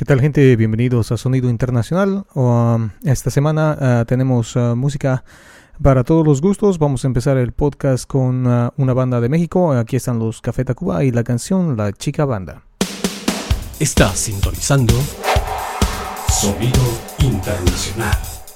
tal, gente? Bienvenidos a Sonido Internacional. Esta semana tenemos música para todos los gustos. Vamos a empezar el podcast con una banda de México. Aquí están los Café Tacuba y la canción La Chica Banda. Está sintonizando Sonido Internacional.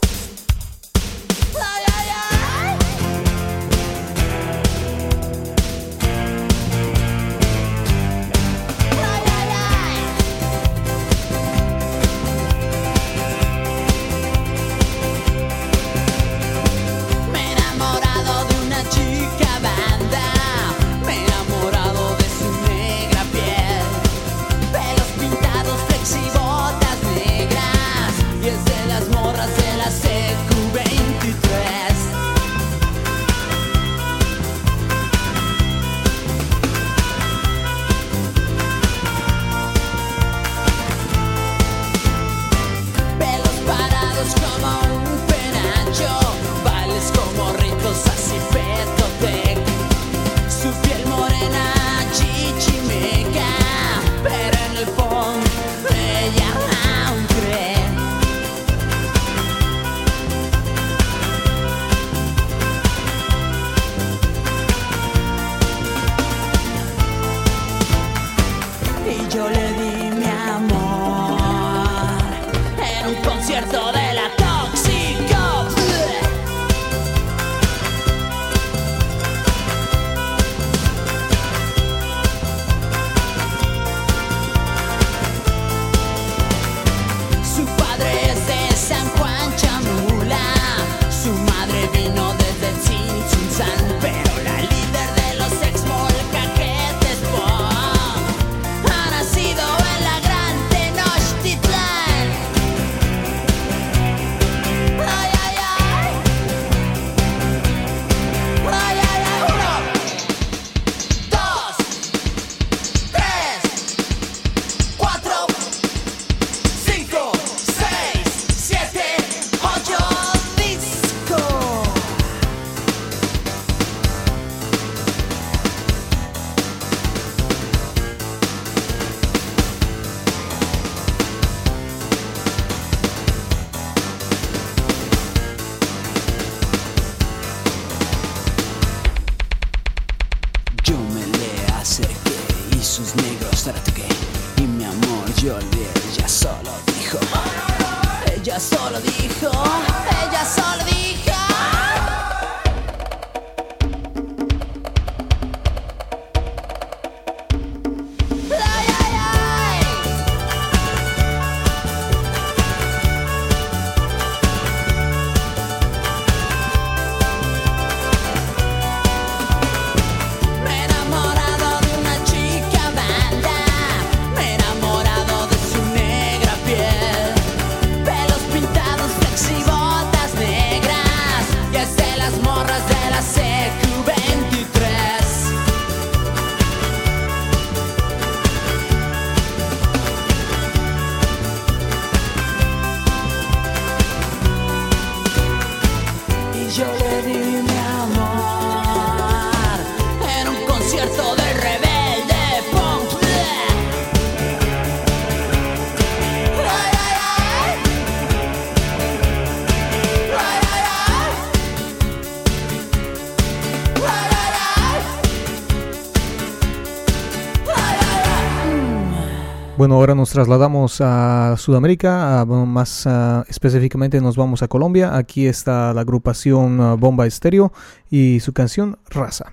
Bueno, ahora nos trasladamos a Sudamérica, más específicamente nos vamos a Colombia. Aquí está la agrupación Bomba Estéreo y su canción Raza.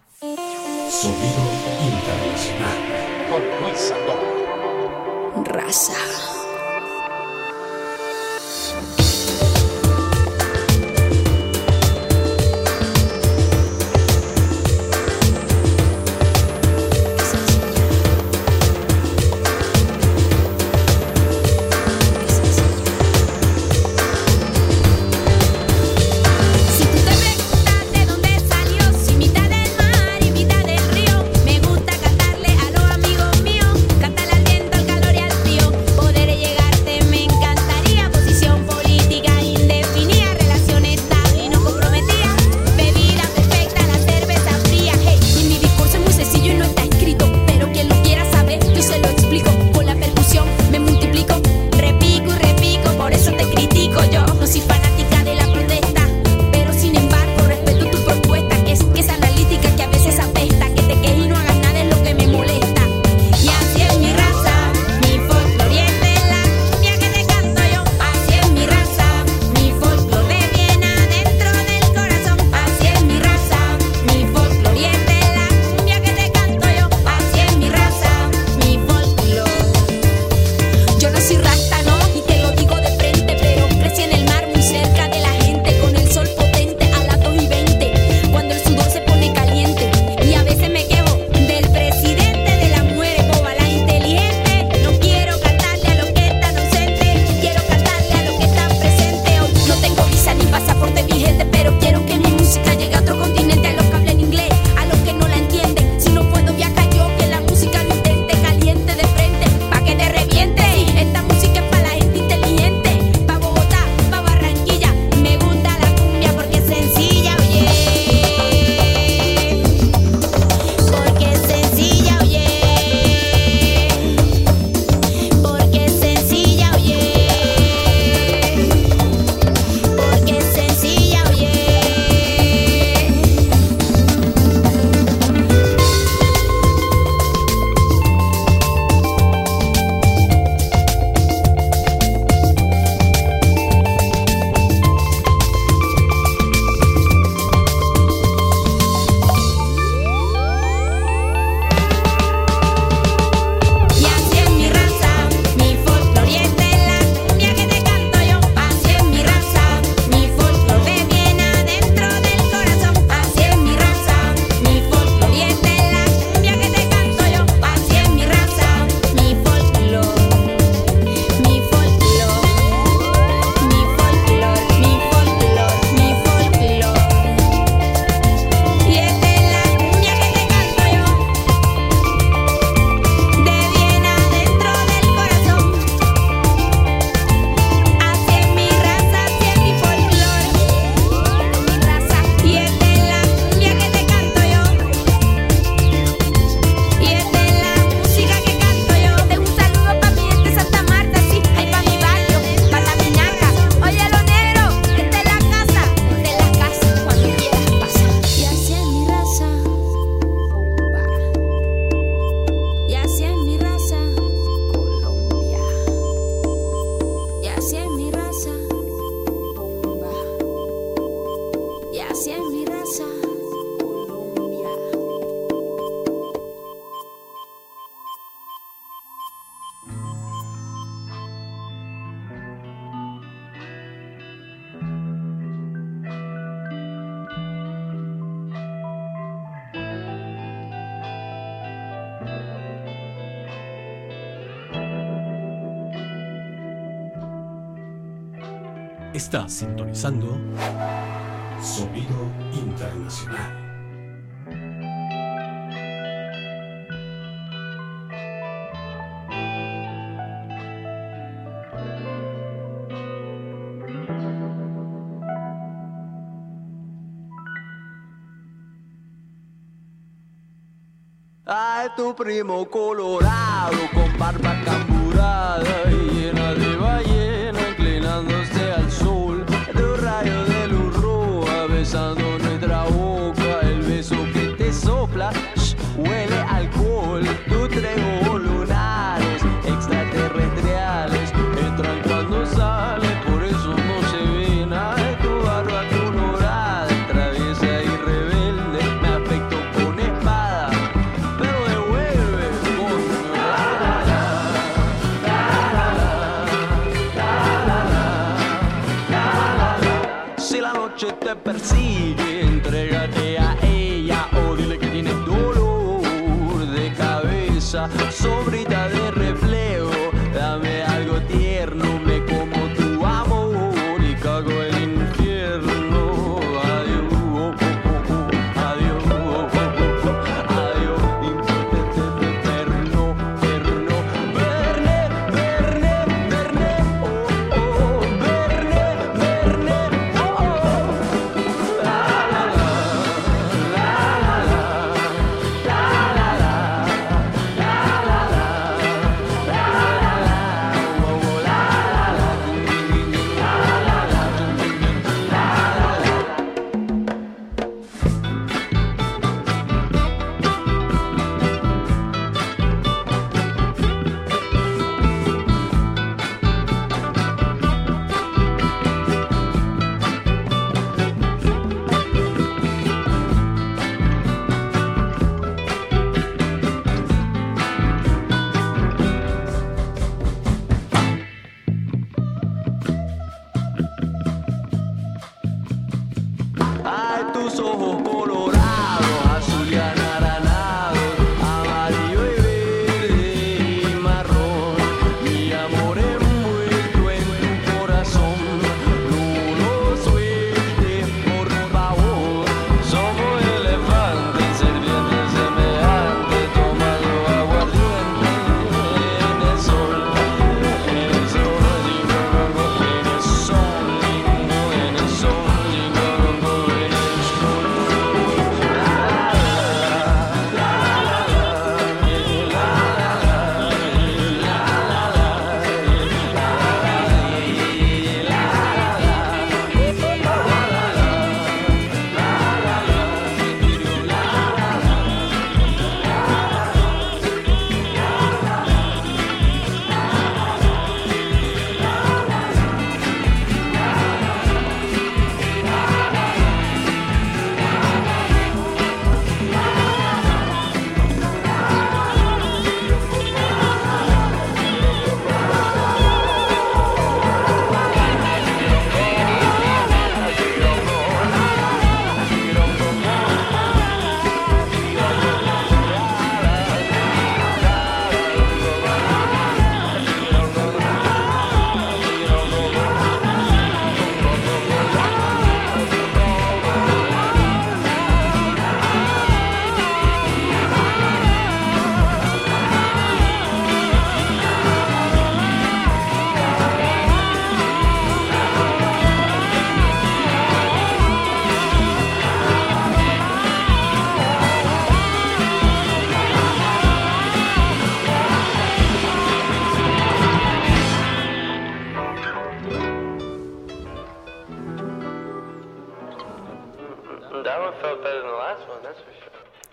Sonido Internacional con Luis Sandoval. Raza. Poder soy rasta, ¿no? Y te lo digo de frente, pero crecí en el mar muy cerca de la gente, con el sol potente a las 2:20, cuando el sudor se pone caliente. Y a veces me quejo del presidente, de las mujeres bobas, las inteligentes. No quiero cantarle a los que están ausentes, quiero cantarle a los que están presentes. Hoy no tengo visa ni pasaporte vigente, pero quiero que mi música llegue a otro continente, a los que hablan inglés, a los que no la entienden. Si no puedo viajar yo, que la música lo intente, caliente de frente, pa' que te reviente. Esta música es pa' la gente inteligente, pa' Bogotá, pa' Barranquilla. Me gusta la cumbia porque es sencilla, oye. Porque es sencilla, oye. Porque es sencilla, oye. Porque es sencilla, oye. Y así es mi raza, mi folclor, y esta es la cumbia que te canto yo. Así es mi raza, mi folclor de bien adentro del corazón. Así es mi raza, mi folclor, y esta es la cumbia que te canto yo. Así es mi raza, mi folclor, mi folclor, mi folclor, mi folclor, mi folclor. Y esta es la cumbia que te canto yo, de bien adentro del corazón. Así es mi raza, así es mi folclor, mi raza. Y esta es la cumbia que te canto yo, y esta es la música que canto yo. Tengo un saludo pa' mi gente de Santa Marta, sí, ahí pa' mi barrio, pa' la Vinaca. Oye, lo negro, esta es la casa, cuando quieras pasar. Y así es mi raza, y así es mi raza, Colombia. Y así es mi raza, bomba. Y así es mi raza, Colombia. Está sintonizando Sonido Internacional. Ay, tu primo colorado con barba camburada y llena de ballena inclinándose al sol. De rayo de luz roja besando nuestra boca, el beso que te sopla, huele a alcohol. Tus tres ojos lunares extraterrestriales entran cuando salen, por eso no se ve nada. De tu barba colorada, traviesa y rebelde, me afectó con espada, pero devuelve con rabia.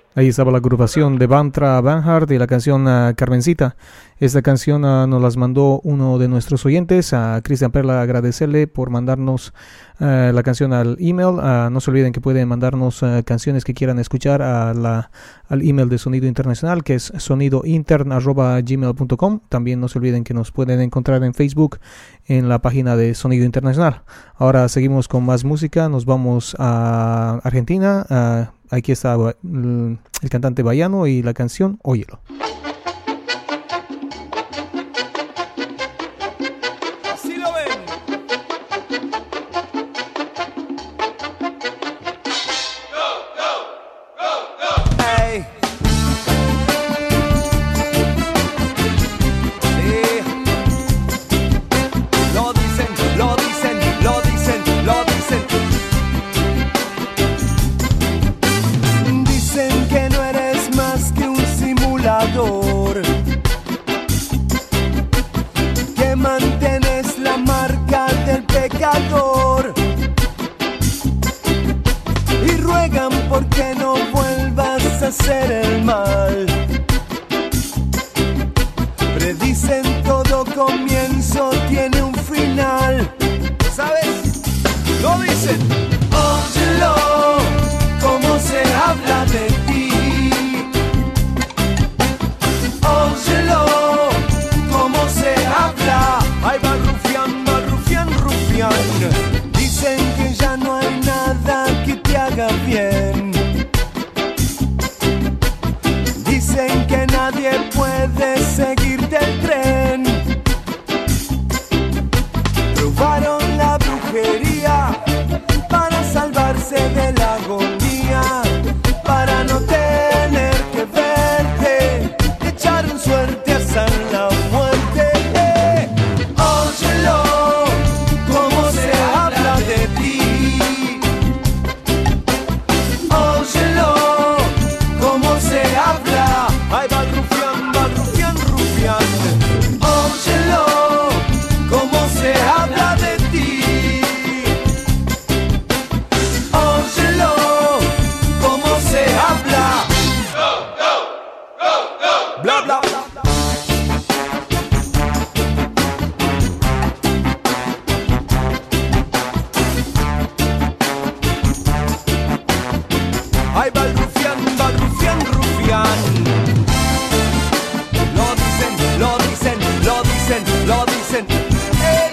Ahí estaba la agrupación de Bantra Banhart y la canción Carmencita. Esta canción nos las mandó uno de nuestros oyentes, a Cristian Perla, agradecerle por mandarnos la canción al email. No se olviden que pueden mandarnos canciones que quieran escuchar al email de Sonido Internacional, que es sonidointern@gmail.com. También no se olviden que nos pueden encontrar en Facebook en la página de Sonido Internacional. Ahora seguimos con más música, nos vamos a Argentina. Aquí está el cantante Baiano y la canción Óyelo. Así lo ven. Hey. Sí. Lo dicen, lo dicen, lo dicen, lo dicen. Dicen que no eres más que un simulador, que mantienes la marca del pecador y ruegan porque no vuelvas a hacer el mal. Predicen todo comienzo tiene un final. ¿Sabes? Lo dicen. Óyelo, cómo se habla de ti. Óyelo, cómo se habla. Ahí va rufián, rufián. Dicen que ya no hay nada que te haga bien. Dicen que nadie puede seguirte el tren. Probaron la brujería para salvarse de la agonía, para no tener que verte. Echaron suerte hasta la muerte. Óyelo, cómo se habla de ti. Óyelo, cómo se habla. Ahí va rufián, rufián. Óyelo, cómo se habla de ti. Óyelo, cómo se habla. Bla, bla, bla. Ahí va el rufián, rufián. Lo dicen, lo dicen, lo dicen, lo dicen. ¡Ey!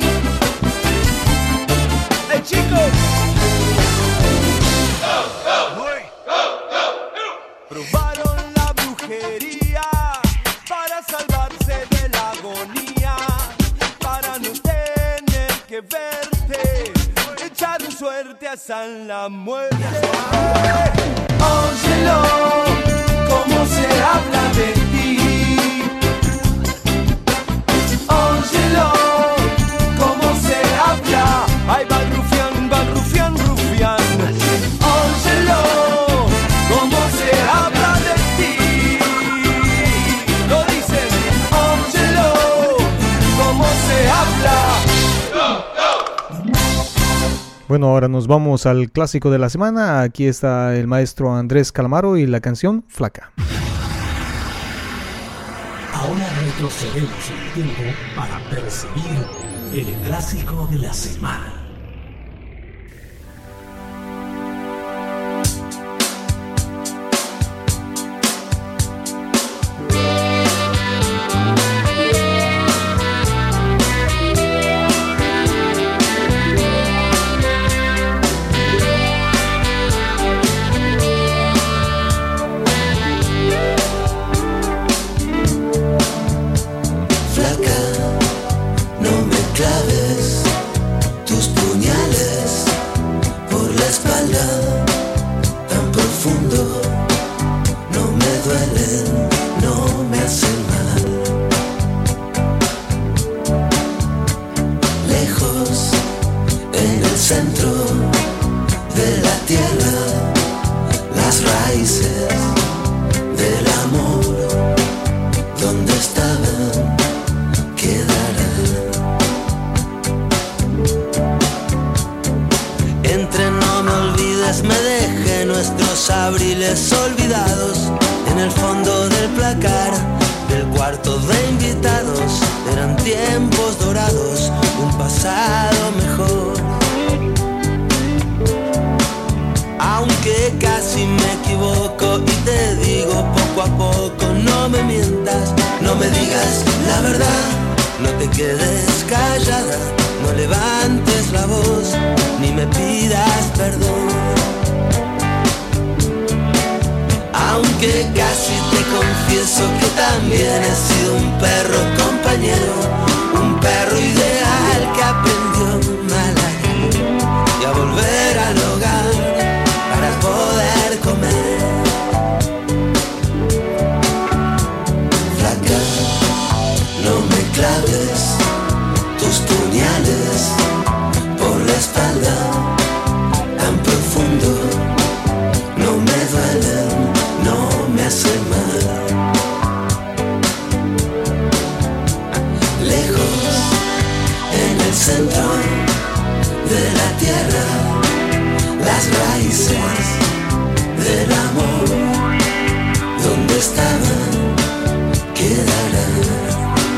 ¡Ey, chicos! Probaron la brujería para salvarse de la agonía, para no tener que verte. Echaron suerte hasta la muerte. Óyelo, cómo se habla de ti. Óyelo, cómo se habla. Ahí va rufián, rufián. Óyelo, cómo se habla de ti. Lo dicen. Óyelo, cómo se habla. Bueno, ahora nos vamos al clásico de la semana. Aquí está el maestro Andrés Calamaro y la canción Flaca. Ahora retrocedemos el tiempo para percibir el clásico de la semana. Abriles olvidados en el fondo del placar del cuarto de invitados. Eran tiempos dorados, un pasado mejor. Aunque casi me equivoco y te digo poco a poco, no me mientas, no me digas la verdad, no te quedes callada, no levantes la voz, ni me pidas perdón. Aunque casi te confieso que también he sido un perro compañero, un perro ideal que aprendió mal a ir y a volver al hogar para poder comer. Flaca, no me claves tus puñales por la espalda tan profundo, no me duelen, no me hacen mal. Lejos, en el centro de la tierra, las raíces del amor, donde estaban, quedarán.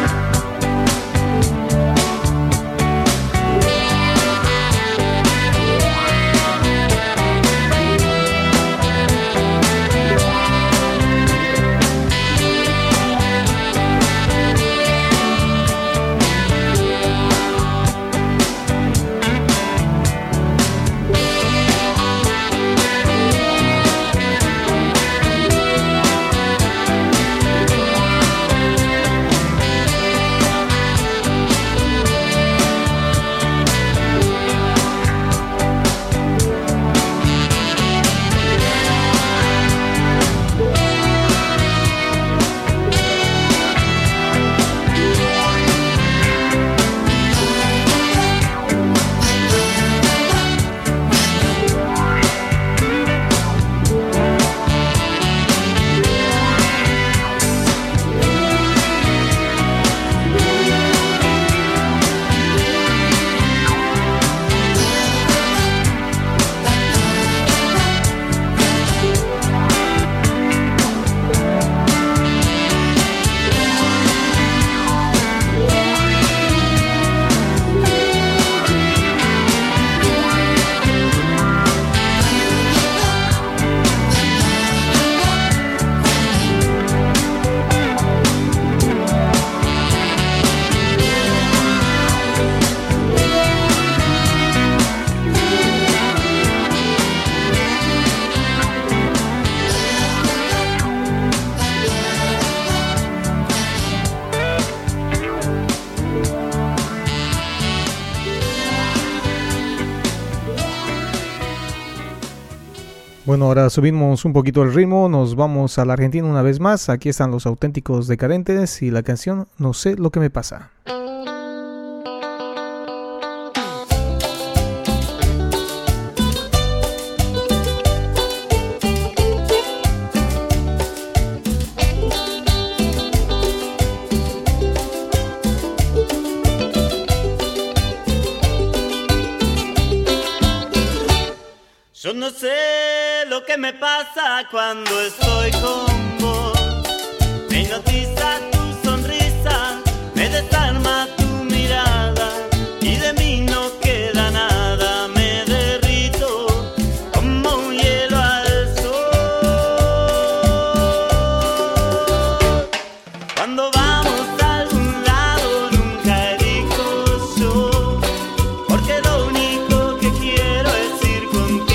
Bueno, ahora subimos un poquito el ritmo, nos vamos a la Argentina una vez más. Aquí están los Auténticos Decadentes y la canción No sé lo que me pasa. Yo no sé lo que me pasa cuando estoy con vos. Me hipnotiza tu sonrisa, me desarma tu mirada y de mí no queda nada. Me derrito como un hielo al sol. Cuando vamos a algún lado nunca elijo yo, porque lo único que quiero es ir contigo.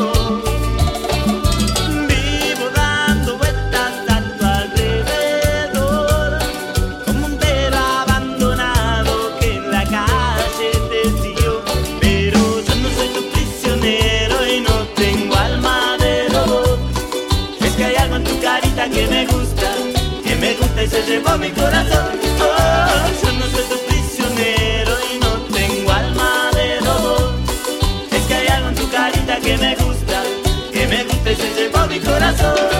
Y se llevó mi corazón. Oh, yo no soy tu prisionero y no tengo alma de lobo. Es que hay algo en tu carita que me gusta y se llevó mi corazón.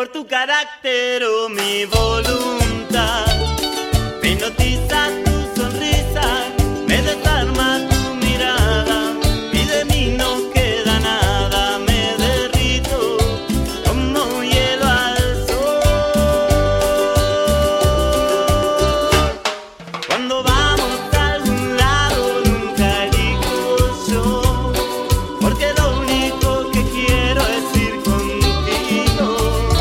por tu carácter o mi voluntad. Me hipnotiza tu sonrisa, me desarma tu mirada y de mí no queda nada. Me derrito como hielo al sol. Cuando vamos a algún lado nunca elijo yo, porque lo único que quiero es ir contigo.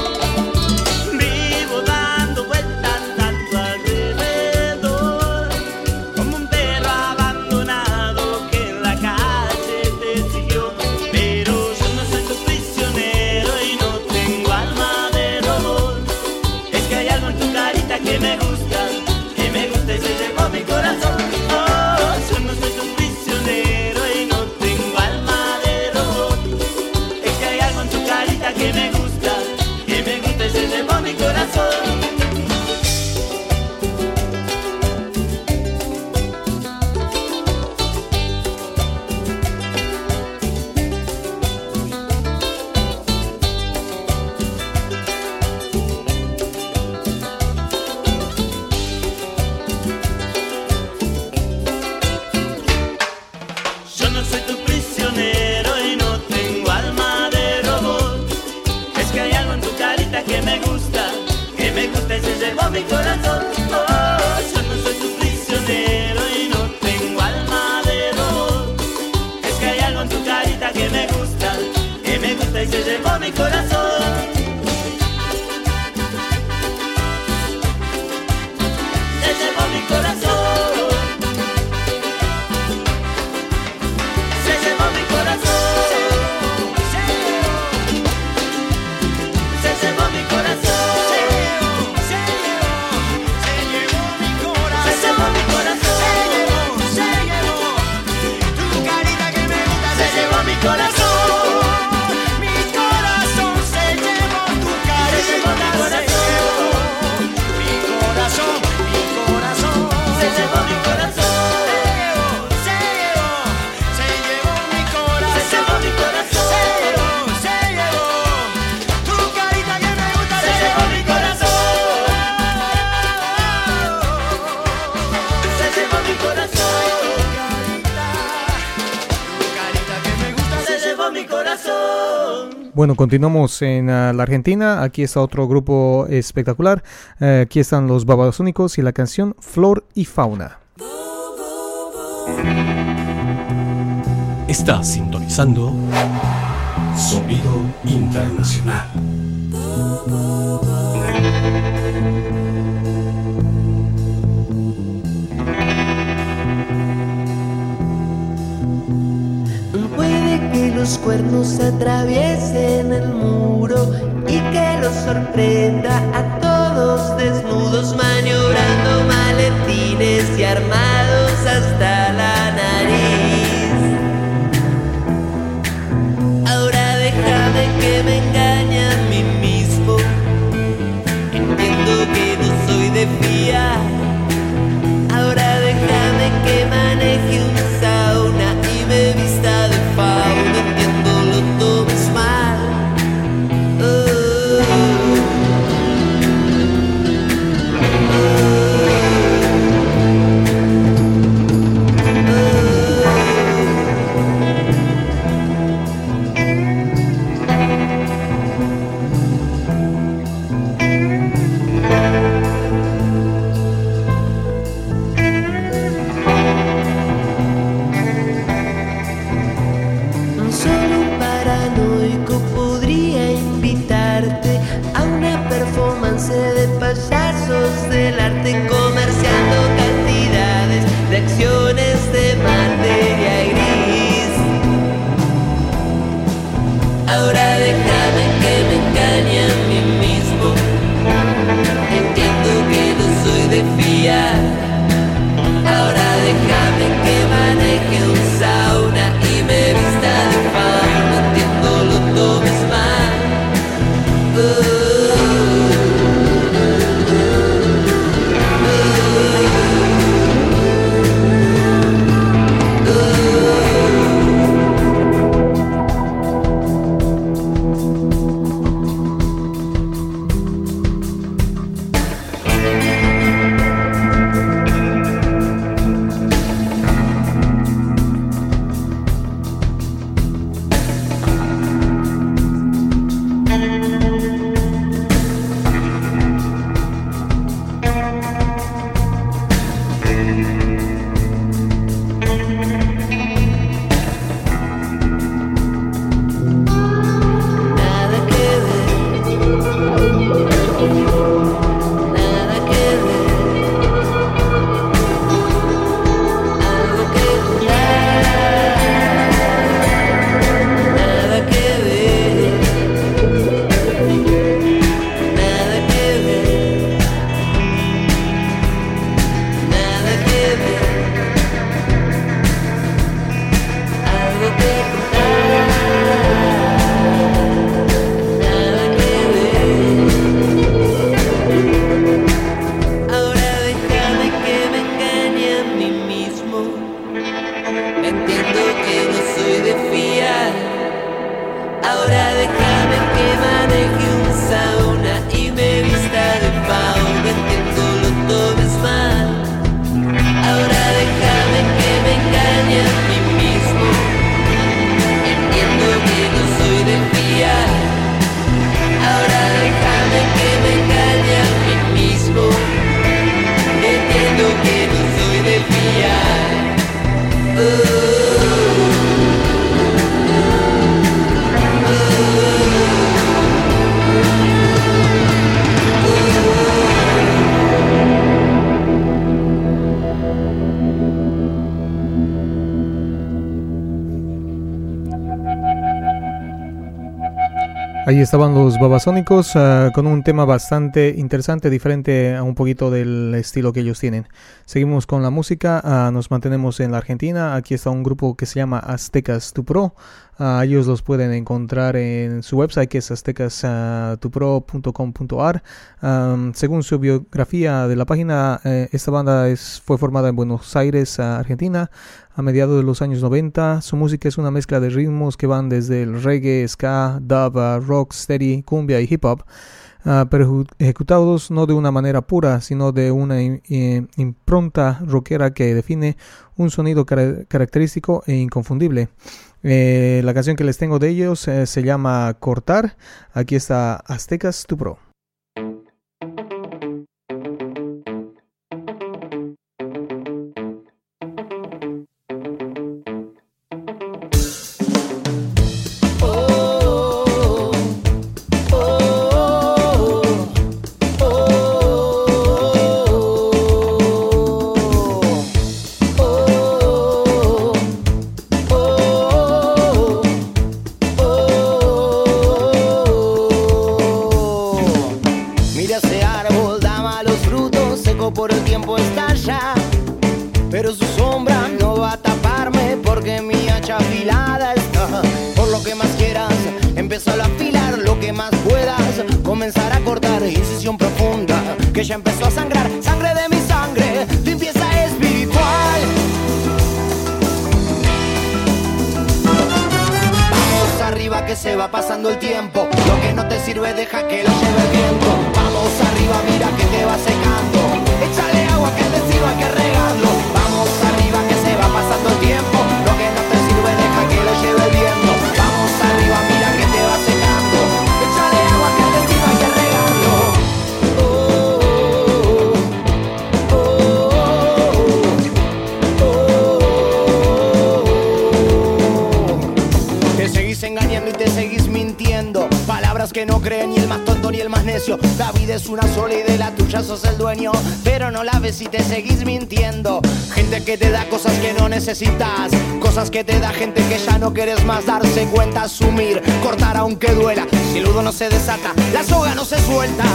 Vivo dando vueltas a tu alrededor, como un perro abandonado que en la calle te siguió. Pero yo no soy tu prisionero y no tengo alma de robot. Es que hay algo en tu carita que me gusta y se llevó mi corazón. Oh, yo no soy tu prisionero y no tengo alma de robot. Es que hay algo en tu carita que me gusta y se llevó mi corazón. Yo no soy tu prisionero y no tengo alma de robot. Es que hay algo en tu carita que me gusta y se llevó mi corazón. Oh, yo no soy tu prisionero y no tengo alma de robot. Es que hay algo en tu carita que me gusta y se llevó mi corazón. Se llevó mi corazón. Se llevó mi corazón. Se llevó mi corazón. Se llevó mi corazón. Tu carita que me gusta se llevó mi corazón. Mi corazón se llevó tu carita. Se llevó mi corazón. Mi corazón, mi corazón. Se llevó mi corazón. Se llevó mi corazón. Se llevó mi corazón. Se llevó tu carita que me gusta. Se llevó mi corazón. Se llevó mi corazón. Tu carita que me gusta. Se llevó mi corazón. Bueno, continuamos en la Argentina. Aquí está otro grupo espectacular. Aquí están los Babasónicos y la canción Flor y Fauna. Está sintonizando Sonido Internacional. Puede que los cuernos atraviesen el muro y que los sorprenda a todos desnudos, maniobrando maletines y armados hasta la nariz. Ahora déjame que me engañe a mí mismo. Entiendo que no soy de fiar. Ahora déjame que maneje un sauna y me vista de fauna. Entiendo, lo tomes mal. Ahí estaban los Babasónicos con un tema bastante interesante, diferente a un poquito del estilo que ellos tienen. Seguimos con la música, nos mantenemos en la Argentina. Aquí está un grupo que se llama Aztecas Tu Pro. Ellos los pueden encontrar en su website, que es aztecastupro.com.ar. Según su biografía de la página, esta banda fue formada en Buenos Aires, Argentina, a mediados de los años 90. Su música es una mezcla de ritmos que van desde el reggae, ska, dub, rock, steady, cumbia y hip hop, pero ejecutados no de una manera pura, sino de una impronta rockera que define un sonido característico e inconfundible. La canción que les tengo de ellos se llama Cortar. Aquí está Aztecas Tu Pro. Ya empezó a sangrar, sangre de mi sangre, limpieza espiritual. Vamos arriba que se va pasando el tiempo, lo que no te sirve deja que lo lleve el viento. Vamos arriba, mira que te va secando, échale agua que el destino hay que regarlo. Vamos arriba que se va pasando el tiempo, lo que no te sirve deja que lo lleve el viento. Vamos arriba, mira que te va secando, échale agua que el destino hay que regarlo. Engañando y te seguís mintiendo, palabras que no creen ni el más tonto ni el más necio. La vida es una sola y de la tuya sos el dueño, pero no la ves y te seguís mintiendo. Gente que te da cosas que no necesitas, cosas que te da gente que ya no quieres más. Darse cuenta, asumir, cortar aunque duela. Si el nudo no se desata, la soga no se suelta.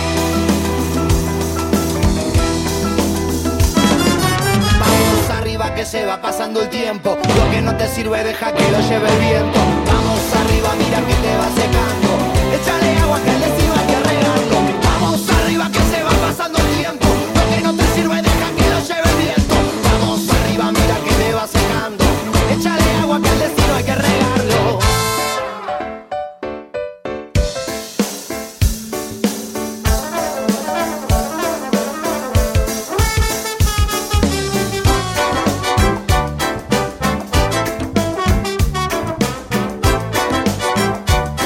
Vamos arriba que se va pasando el tiempo, lo que no te sirve deja que lo lleve el viento. Vamos arriba, mira que te va secando, échale agua que el destino hay que regarlo. Vamos arriba que se va pasando el tiempo, lo que no te sirve deja que lo lleve el viento. Vamos arriba, mira que te va secando, échale agua que el destino hay que regarlo.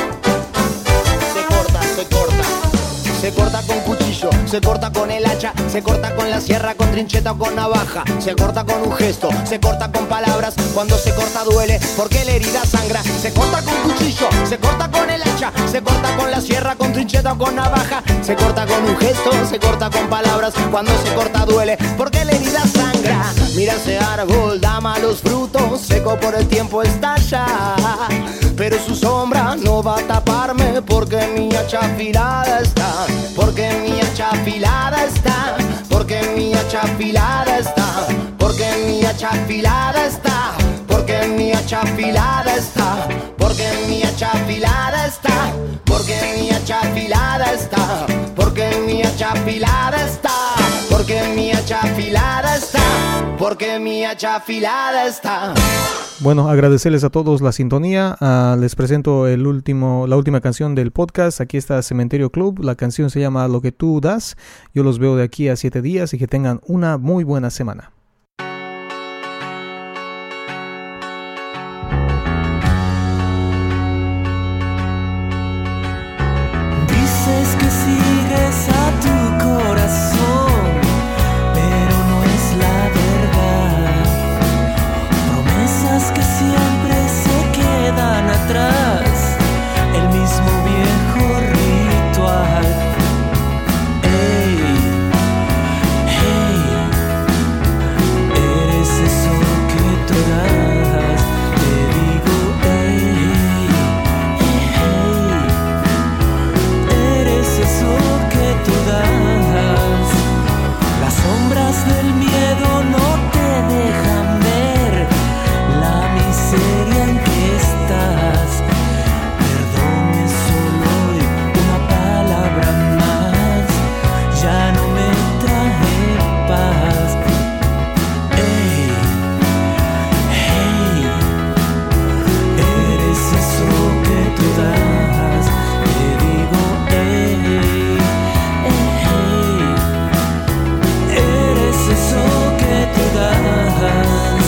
Se corta con el hacha, Se corta con la sierra, con trincheta o con navaja. Se corta con un gesto, se corta con palabras. Cuando se corta duele, porque la herida sangra. Se corta con cuchillo, se corta con el hacha. Se corta con la sierra, con trincheta o con navaja. Se corta con un gesto, se corta con palabras. Cuando se corta duele, porque la herida sangra. Mira ese árbol, da malos frutos, seco por el tiempo está ya. Pero su sombra no va a taparme, porque mi hacha afilada está. Porque mi hacha afilada está. Porque mi hacha afilada está. Porque mi hacha afilada está. Porque mi hacha afilada está. Porque mi hacha afilada está. Porque mi hacha afilada está. Porque mi hacha afilada está. Porque mi hacha afilada está. Porque mi hacha afilada está. Bueno, agradecerles a todos la sintonía. Les presento la última canción del podcast. Aquí está Cementerio Club. La canción se llama Lo que tú das. Yo los veo de aquí a 7 días y que tengan una muy buena semana. Dices que sigues a tu corazón, pero no es la verdad. Promesas que siempre se quedan atrás, el mismo viejo ritual. Hey, hey, eres eso que tú das. Te digo, hey, hey, eres eso que tú das. Las sombras del miedo no te dejan ver la miseria en que estás. Perdón es solo una palabra más, ya no me trae paz. Hey, hey, eres eso que tú das. Te digo, hey, hey, eres eso que tú das.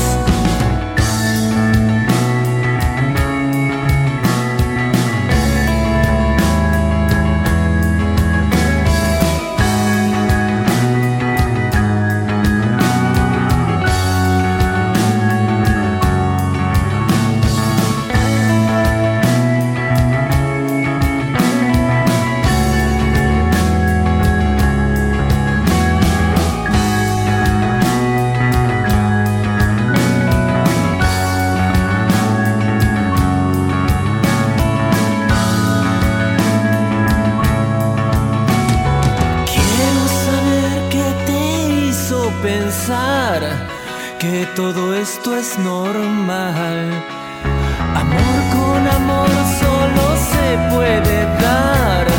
Quiero saber qué te hizo pensar que todo esto es normal. Amor con amor solo se puede dar.